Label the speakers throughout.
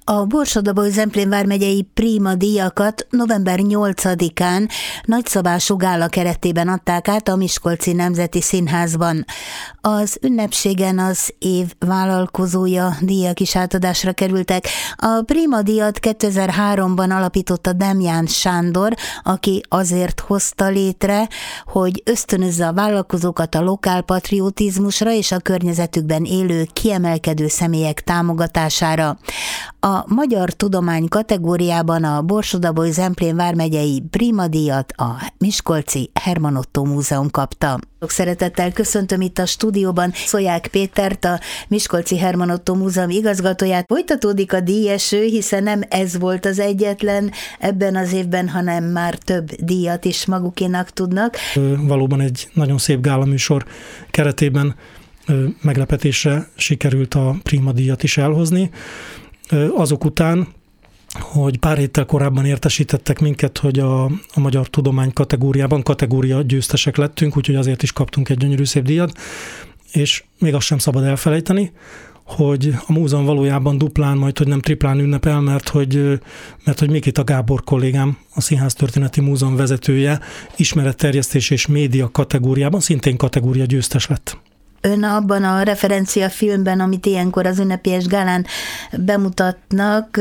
Speaker 1: A Borsod-Abaúj-Zemplén vármegyei Prima díjakat november 8-án nagyszabású gála keretében adták át a Miskolci Nemzeti Színházban. Az ünnepségen az év vállalkozója díjak is átadásra kerültek. A Prima díjat 2003-ban alapította Demján Sándor, aki azért hozta létre, hogy ösztönözze a vállalkozókat a lokálpatriotizmusra és a környezetükben élő kiemelkedő személyek támogatására. A magyar tudomány kategóriában a Borsod-Abaúj-Zemplén vármegyei Prima díjat a Miskolci Herman Ottó Múzeum kapta. Szeretettel köszöntöm itt a stúdióban Szolyák Pétert, a Miskolci Herman Ottó Múzeum igazgatóját. Folytatódik a díjeső, hiszen nem ez volt az egyetlen ebben az évben, hanem már több díjat is magukénak tudnak.
Speaker 2: Valóban egy nagyon szép gálaműsor keretében meglepetésre sikerült a Prima díjat is elhozni. Azok után, hogy pár héttel korábban értesítettek minket, hogy a magyar tudomány kategóriában kategória győztesek lettünk, úgyhogy azért is kaptunk egy gyönyörű szép díjat, és még azt sem szabad elfelejteni, hogy a múzeum valójában duplán, majd hogy nem triplán ünnepel, mert hogy Mikita Gábor kollégám, a Színháztörténeti Múzeum vezetője ismeretterjesztés és média kategóriában szintén kategória győztes lett.
Speaker 1: Ön abban a referenciafilmben, amit ilyenkor az ünnepélyes gálán bemutatnak,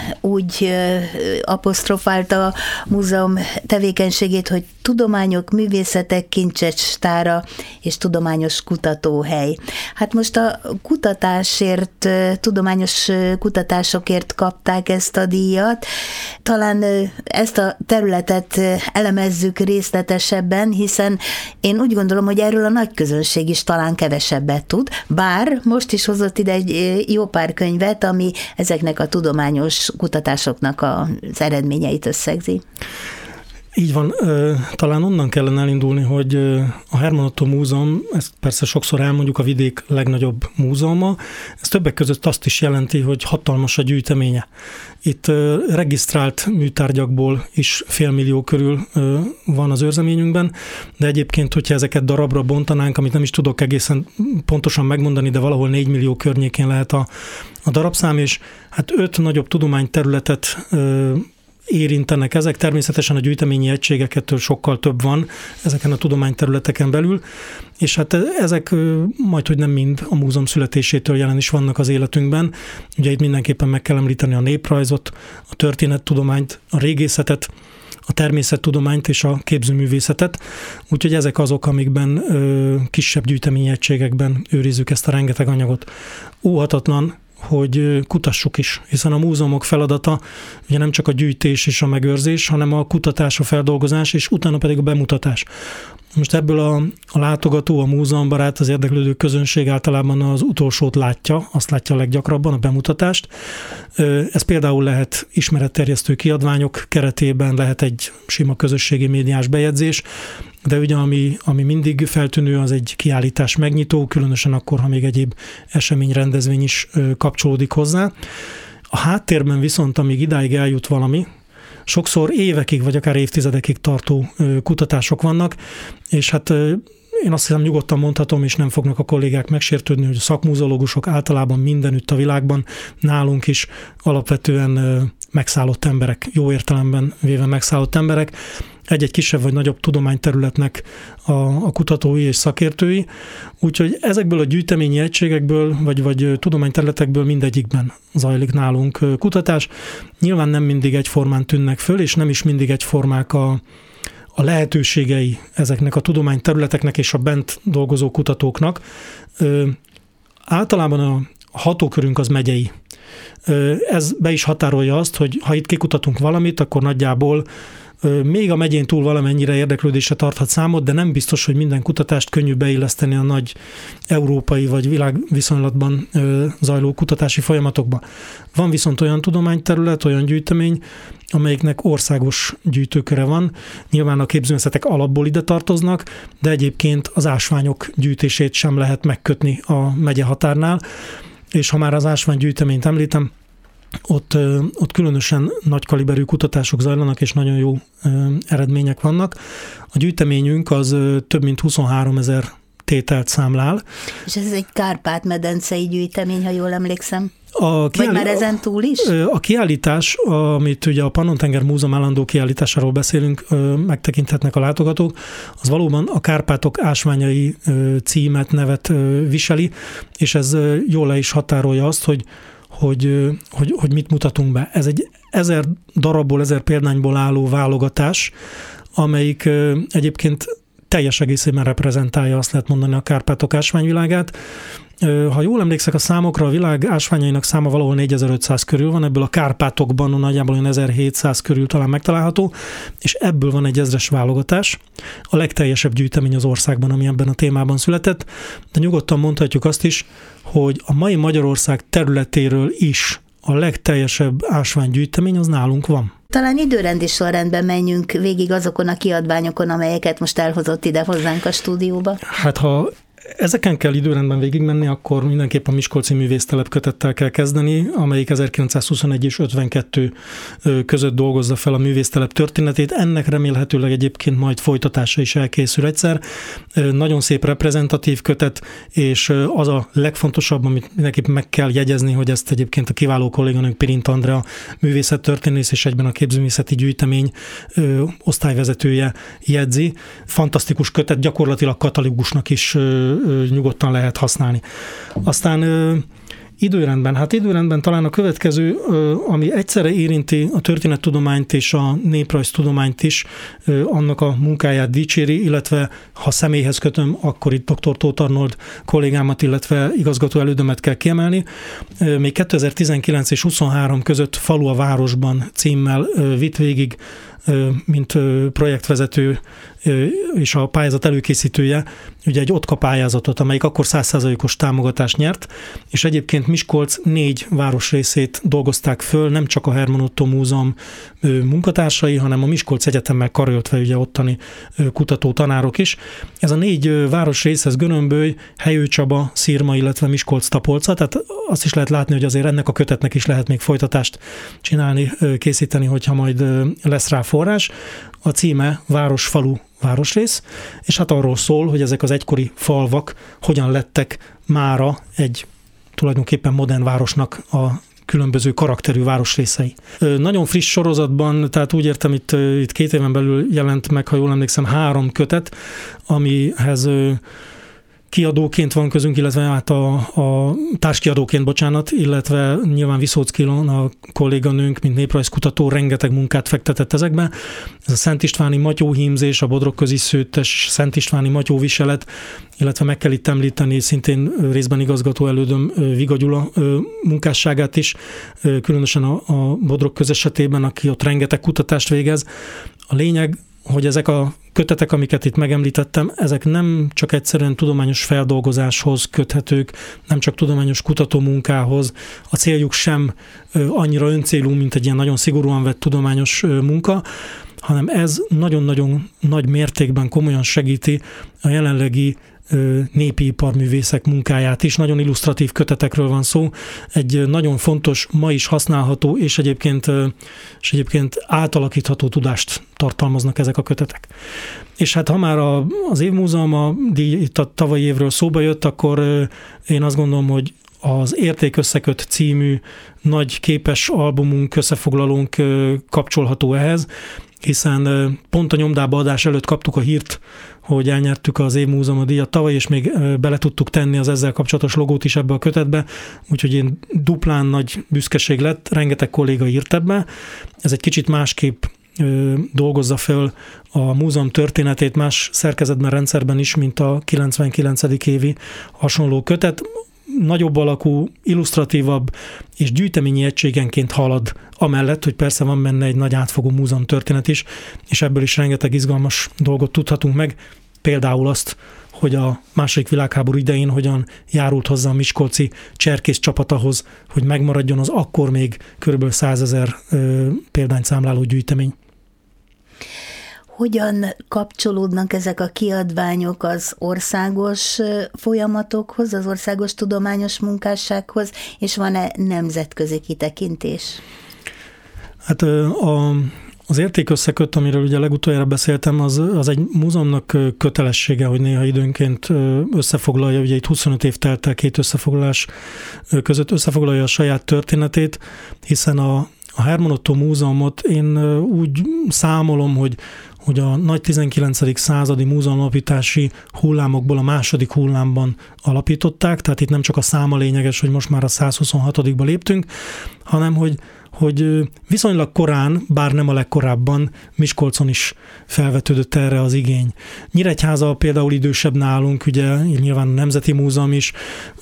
Speaker 1: úgy apostrofálta a múzeum tevékenységét, hogy tudományok, művészetek kincsestára és tudományos kutatóhely. Hát most a kutatásért, tudományos kutatásokért kapták ezt a díjat. Talán ezt a területet elemezzük részletesebben, hiszen én úgy gondolom, hogy erről a nagy közönség is talán kevesebbet tud, bár most is hozott ide egy jó pár könyvet, ami ezeknek a tudományos kutatásoknak az eredményeit összegzi.
Speaker 2: Így van, talán onnan kellene elindulni, hogy a Herman Ottó Múzeum, ezt persze sokszor elmondjuk, a vidék legnagyobb múzeuma, ez többek között azt is jelenti, hogy hatalmas a gyűjteménye. Itt regisztrált műtárgyakból is 500 000 körül van az őrzeményünkben, de egyébként, hogyha ezeket darabra bontanánk, amit nem is tudok egészen pontosan megmondani, de valahol 4 millió környékén lehet a darabszám, és hát 5 nagyobb tudományterületet érintenek ezek. Természetesen a gyűjteményi egységeket sokkal több van ezeken a tudományterületeken belül, és hát ezek majdhogy nem mind a múzeum születésétől jelen is vannak az életünkben. Ugye itt mindenképpen meg kell említeni a néprajzot, a történettudományt, a régészetet, a természettudományt és a képzőművészetet, úgyhogy ezek azok, amikben kisebb gyűjteményi egységekben őrizzük ezt a rengeteg anyagot. Óhatatlan, hogy kutassuk is, hiszen a múzeumok feladata ugye nem csak a gyűjtés és a megőrzés, hanem a kutatás, a feldolgozás, és utána pedig a bemutatás. Most ebből a látogató, a múzeumbarát, az érdeklődő közönség általában az utolsót látja, azt látja a leggyakrabban, a bemutatást. Ez például lehet ismeretterjesztő kiadványok keretében, lehet egy sima közösségi médiás bejegyzés, de ugye ami mindig feltűnő, az egy kiállítás megnyitó, különösen akkor, ha még egyéb esemény, rendezvény is kapcsolódik hozzá. A háttérben viszont, amíg idáig eljut valami, sokszor évekig, vagy akár évtizedekig tartó kutatások vannak, és hát én azt hiszem nyugodtan mondhatom, és nem fognak a kollégák megsértődni, hogy a szakmúzeológusok általában mindenütt a világban, nálunk is alapvetően megszállott emberek, jó értelemben véve megszállott emberek, egy-egy kisebb vagy nagyobb tudományterületnek a kutatói és szakértői, úgyhogy ezekből a gyűjteményi egységekből, vagy tudományterületekből mindegyikben zajlik nálunk kutatás. Nyilván nem mindig egyformán tűnnek föl, és nem is mindig egyformák a lehetőségei ezeknek a tudományterületeknek és a bent dolgozó kutatóknak. Általában a hatókörünk az megyei. Ez be is határolja azt, hogy ha itt kikutatunk valamit, akkor nagyjából még a megyén túl valamennyire érdeklődésre tarthat számot, de nem biztos, hogy minden kutatást könnyű beilleszteni a nagy európai vagy világviszonylatban zajló kutatási folyamatokba. Van viszont olyan tudományterület, olyan gyűjtemény, amelyiknek országos gyűjtőköre van. Nyilván a képzőművészetek alapból ide tartoznak, de egyébként az ásványok gyűjtését sem lehet megkötni a megye határnál, és ha már az ásványgyűjteményt említem, ott különösen nagy kaliberű kutatások zajlanak, és nagyon jó eredmények vannak. A gyűjteményünk az több mint 23 000 tételt számlál.
Speaker 1: És ez egy Kárpát-medencei gyűjtemény, ha jól emlékszem. Vagy már ezen túl is?
Speaker 2: A kiállítás, amit ugye a Pannon-tenger Múzeum állandó kiállításáról beszélünk, megtekinthetnek a látogatók, az valóban a Kárpátok ásványai címet, nevet viseli, és ez jól le is határolja azt, hogy mit mutatunk be. Ez egy 1000 darabból, 1000 példányból álló válogatás, amelyik egyébként teljes egészében reprezentálja, azt lehet mondani, a Kárpátok ásványvilágát. Ha jól emlékszek a számokra, a világ ásványainak száma valahol 4500 körül van, ebből a Kárpátokban nagyjából olyan 1700 körül talán megtalálható, és ebből van egy 1000-es válogatás. A legteljesebb gyűjtemény az országban, ami ebben a témában született, de nyugodtan mondhatjuk azt is, hogy a mai Magyarország területéről is a legteljesebb ásványgyűjtemény az nálunk van.
Speaker 1: Talán időrendi sorrendben menjünk végig azokon a kiadványokon, amelyeket most elhozott ide hozzánk a stúdióba.
Speaker 2: Hát ha ezeken kell időrendben végigmenni, akkor mindenképp a Miskolci Művésztelep kötettel kell kezdeni, amelyik 1921 és 52 között dolgozza fel a művésztelep történetét. Ennek remélhetőleg egyébként majd folytatása is elkészül egyszer. Nagyon szép reprezentatív kötet, és az a legfontosabb, amit mindenképp meg kell jegyezni, hogy ezt egyébként a kiváló kolléganőnk Pirint Andrea művészettörténész és egyben a Képzőművészeti Gyűjtemény osztályvezetője jegyzi. Fantasztikus kötet, gyakorlatilag katalógusnak is nyugodtan lehet használni. Aztán időrendben talán a következő, ami egyszerre érinti a történettudományt és a néprajztudományt is, annak a munkáját dicséri, illetve ha személyhez kötöm, akkor itt dr. Tóth Arnold kollégámat, illetve igazgató elődömet kell kiemelni. Még 2019 és 23 között Falu a városban címmel vitt végig, mint projektvezető és a pályázat előkészítője, ugye egy OTKA pályázatot, amelyik akkor 100%-os támogatást nyert, és egyébként Miskolc 4 városrészét dolgozták föl, nem csak a Herman Ottó Múzeum munkatársai, hanem a Miskolc Egyetemmel karöltve ugye ottani kutató tanárok is. Ez a 4 városrész, ez Görömböly, Helyő-Csaba, Szirma, illetve Miskolc-Tapolca, tehát azt is lehet látni, hogy azért ennek a kötetnek is lehet még folytatást csinálni, készíteni, hogyha majd lesz rá forrás. A címe Város-falu városrész, és hát arról szól, hogy ezek az egykori falvak hogyan lettek mára egy tulajdonképpen modern városnak a különböző karakterű városrészei. Nagyon friss sorozatban, tehát úgy értem, itt 2 éven belül jelent meg, ha jól emlékszem, 3 kötet, amihez kiadóként van közünk, illetve hát a társkiadóként, illetve nyilván Viszóczky Ilona, a kolléganőnk, mint néprajzkutató, rengeteg munkát fektetett ezekbe. Ez a Szent Istváni matyóhímzés, a Bodrogközi Szőttes Szent Istváni matyóviselet, illetve meg kell itt említeni szintén részben igazgató elődöm Viga Gyula munkásságát is, különösen a Bodrogköz esetében, aki ott rengeteg kutatást végez. A lényeg, hogy ezek a kötetek, amiket itt megemlítettem, ezek nem csak egyszerűen tudományos feldolgozáshoz köthetők, nem csak tudományos kutatómunkához. A céljuk sem annyira öncélú, mint egy ilyen nagyon szigorúan vett tudományos munka, hanem ez nagyon-nagyon nagy mértékben komolyan segíti a jelenlegi népi iparművészek munkáját is. Nagyon illusztratív kötetekről van szó. Egy nagyon fontos, ma is használható és egyébként átalakítható tudást tartalmaznak ezek a kötetek. És hát ha már az évmúzeum itt a tavalyi évről szóba jött, akkor én azt gondolom, hogy az Érték összeköt című nagy képes albumunk, összefoglalónk kapcsolható ehhez, hiszen pont a nyomdába adás előtt kaptuk a hírt, hogy elnyertük az évmúzeum díjat tavaly, és még bele tudtuk tenni az ezzel kapcsolatos logót is ebbe a kötetbe, úgyhogy én duplán nagy büszkeség lett, rengeteg kolléga írt ebbe. Ez egy kicsit másképp dolgozza föl a múzeum történetét más szerkezetben, rendszerben is, mint a 99. évi hasonló kötet. Nagyobb alakú, illusztratívabb és gyűjteményi egységenként halad, amellett, hogy persze van benne egy nagy átfogó múzeum történet is, és ebből is rengeteg izgalmas dolgot tudhatunk meg, például azt, hogy a II. Világháború idején hogyan járult hozzá a miskolci cserkész csapat ahhoz, hogy megmaradjon az akkor még kb. 100 000 példányt számláló gyűjtemény.
Speaker 1: Hogyan kapcsolódnak ezek a kiadványok az országos folyamatokhoz, az országos tudományos munkássághoz, és van-e nemzetközi kitekintés?
Speaker 2: Hát Az értékösszeköt, amiről ugye legutoljára beszéltem, az egy múzeumnak kötelessége, hogy néha időnként összefoglalja, ugye itt 25 év telt el két összefoglalás között, összefoglalja a saját történetét, hiszen a Herman Ottó Múzeumot én úgy számolom, hogy a nagy 19. századi múzeumalapítási hullámokból a második hullámban alapították, tehát itt nem csak a száma lényeges, hogy most már a 126-ba léptünk, hanem hogy viszonylag korán, bár nem a legkorábban, Miskolcon is felvetődött erre az igény. Nyíregyháza például idősebb nálunk, ugye nyilván a Nemzeti Múzeum is.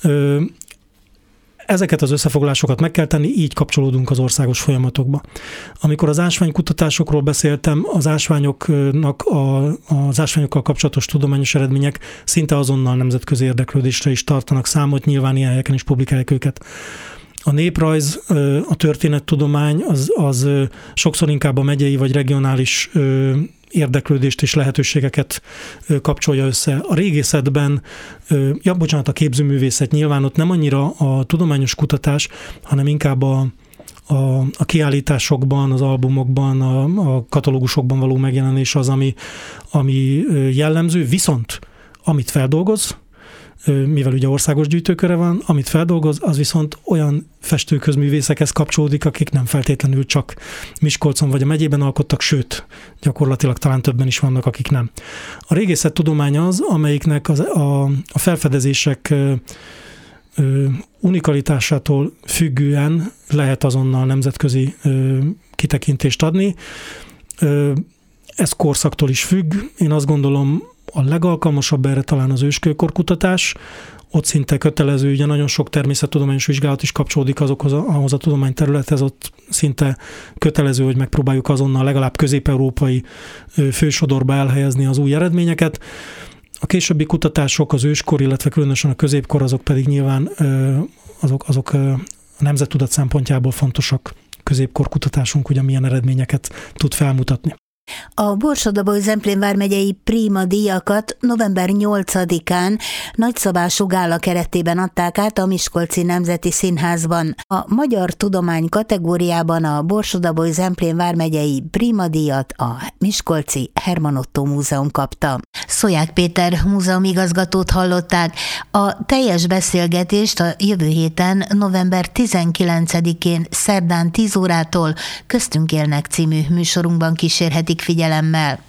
Speaker 2: Ezeket az összefoglalásokat meg kell tenni, így kapcsolódunk az országos folyamatokba. Amikor az ásványkutatásokról beszéltem, az ásványokkal kapcsolatos tudományos eredmények szinte azonnal nemzetközi érdeklődésre is tartanak számot, nyilván ilyen helyeken is publikálják őket. A néprajz, a történettudomány az sokszor inkább a megyei vagy regionális érdeklődést és lehetőségeket kapcsolja össze. A régészetben, a képzőművészet nyilván ott nem annyira a tudományos kutatás, hanem inkább a kiállításokban, az albumokban, a katalógusokban való megjelenés az, ami jellemző, viszont amit feldolgoz, mivel ugye országos gyűjtőköre van, amit feldolgoz, az viszont olyan festőközművészekhez kapcsolódik, akik nem feltétlenül csak Miskolcon vagy a megyében alkottak, sőt, gyakorlatilag talán többen is vannak, akik nem. A régészettudomány az, amelyiknek a felfedezések unikalitásától függően lehet azonnal nemzetközi kitekintést adni. Ez korszaktól is függ. Én azt gondolom, a legalkalmasabb erre talán az őskőkorkutatás, ott szinte kötelező, ugye nagyon sok természettudományos vizsgálat is kapcsolódik ahhoz a tudományterülethez, ott szinte kötelező, hogy megpróbáljuk azonnal legalább közép-európai fősodorba elhelyezni az új eredményeket. A későbbi kutatások, az őskor, illetve különösen a középkor, azok pedig nyilván azok a nemzettudat szempontjából fontosak. Középkor kutatásunk ugye milyen eredményeket tud felmutatni.
Speaker 1: A Borsod-Abaúj-Zemplén vármegyei Prima díjakat november 8-án nagyszabású gála keretében adták át a Miskolci Nemzeti Színházban. A magyar tudomány kategóriában a Borsod-Abaúj-Zemplén vármegyei Prima díjat a Miskolci Herman Ottó Múzeum kapta. Szolyák Péter múzeumigazgatót hallották. A teljes beszélgetést a jövő héten, november 19-én szerdán 10 órától Köztünk élnek című műsorunkban kísérhetik figyelemmel.